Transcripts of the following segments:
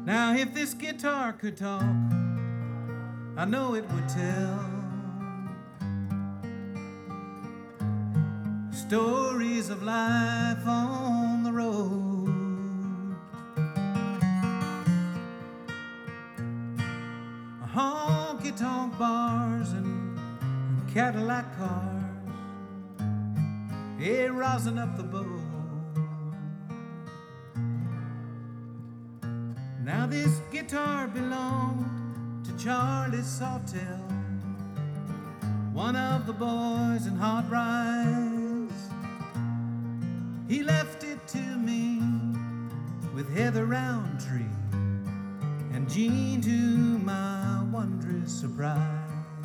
Now if this guitar could talk, I know it would tell stories of life on the road. Honky-tonk bars and Cadillac cars, rosin up the boat. Now this guitar belonged to Charlie Sawtell, one of the boys in Hot Rice. He left it to me with Heather Roundtree and Jean, to my wondrous surprise.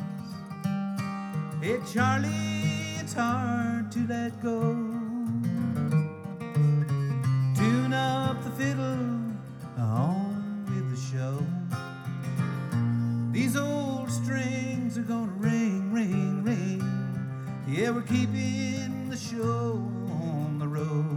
Hey Charlie, it's hard to let go. Tune up the fiddle, on with the show. These old strings are gonna ring, ring, ring. Yeah, we're keeping the show on the road.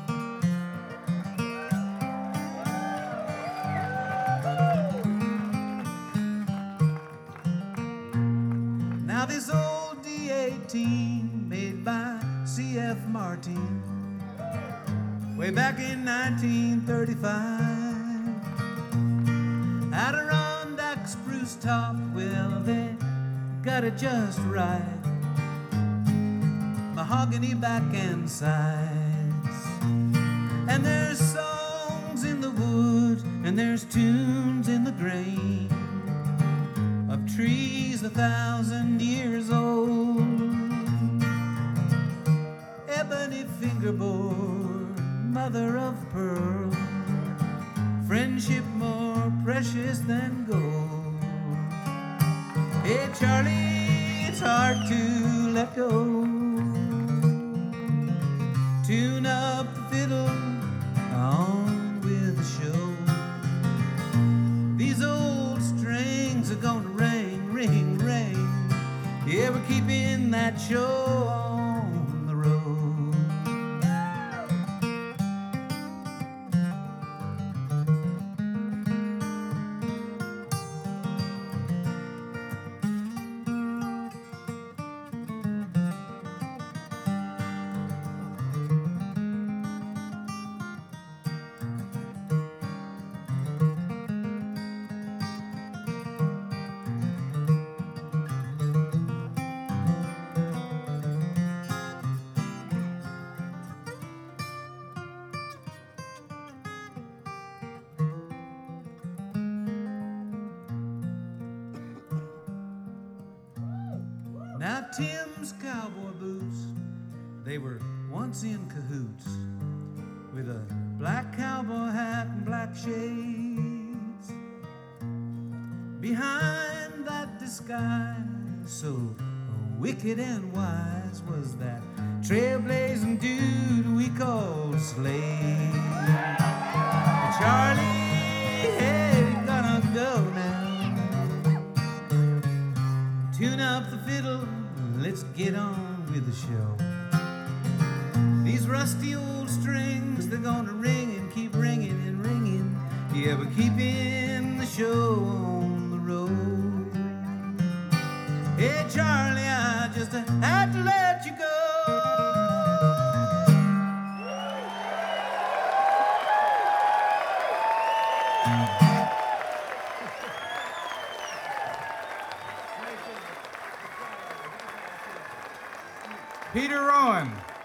Now this old D18 made by C.F. Martin way back in 1935. Adirondack spruce top, well, they got it just right. Mahogany back and sides. And there's songs in the wood, and there's tunes in the grain of trees 1,000 years old. Ebony fingerboard, mother of pearl, friendship more precious than gold. Hey Charlie, it's hard to let go. Tune up the fiddle, on with the show. These old strings are gonna ring, ring, ring. Yeah, we're keeping that show on the road. Now Tim's cowboy boots, they were once in cahoots, with a black cowboy hat and black shades. Behind that disguise, so wicked and wise, was that trailblazing dude we called Slade. Charlie, hey, gonna go now. Tune up the fiddle, let's get on with the show. These rusty old strings, they're gonna ring and keep ringing and ringing. Yeah, we're keeping the show on the road. Hey Charlie, I just had to let you go. Peter Rowan.